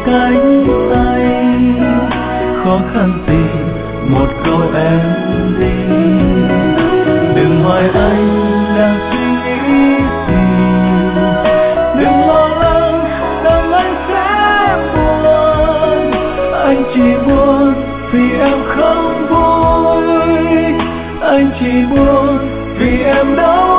cánh tay. Khó khăn gì một câu em đi, đừng hỏi anh đang suy nghĩ gì, đừng lo lắng rằng anh sẽ buồn. Anh chỉ buồn vì em không vui, anh chỉ buồn vì em đau